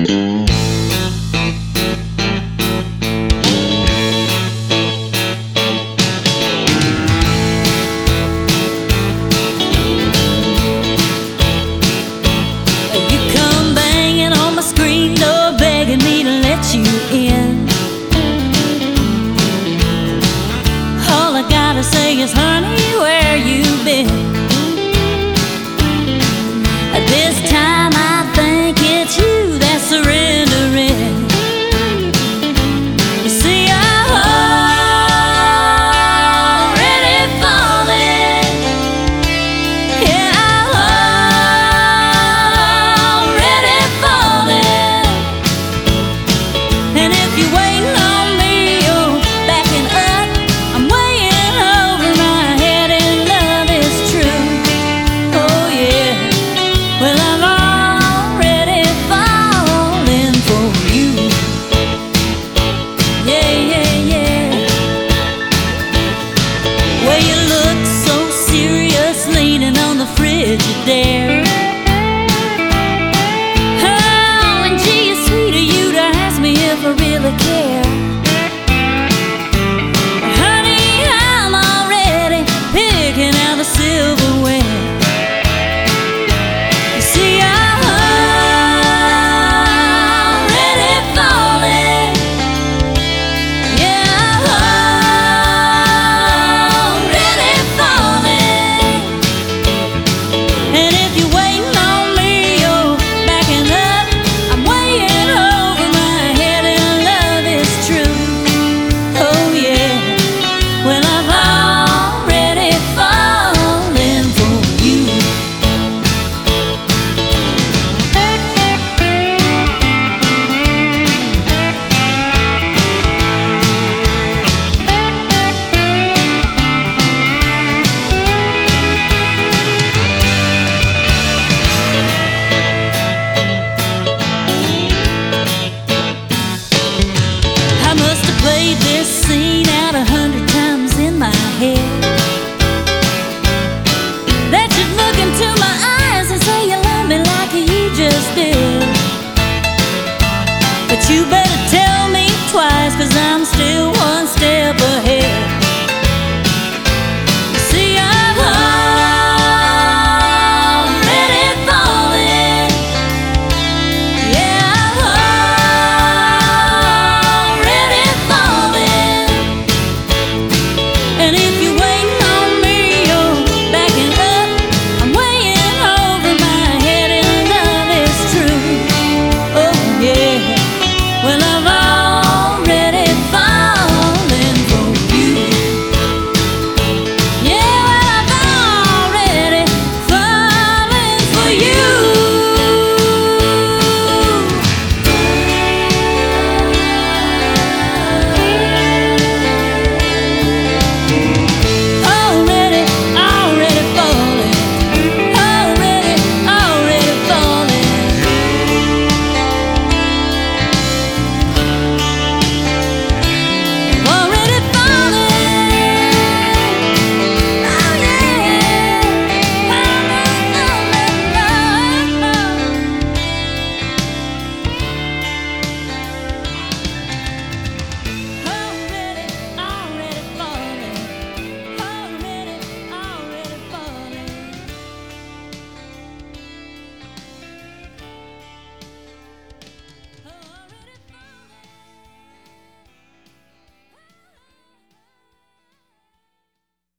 Say is, honey, where you been? This time I think it's you that's surrendering. You see, I'm already falling. Yeah, I'm already falling. And if you're waiting on me, you're backing up. I'm waiting. Frigidaire. Oh, and gee, it's sweet of you to ask me if I really care. Honey, I'm already picking out the silverware. You see, I'm already falling. Yeah, I'm already falling. And if you're waiting on me, you're backing up. I'm waiting over my head, and love is true. Oh yeah, well I've already fallen for you. Played this scene out 100 times in my head. That you'd look into my eyes and say you love me like you just did. But you better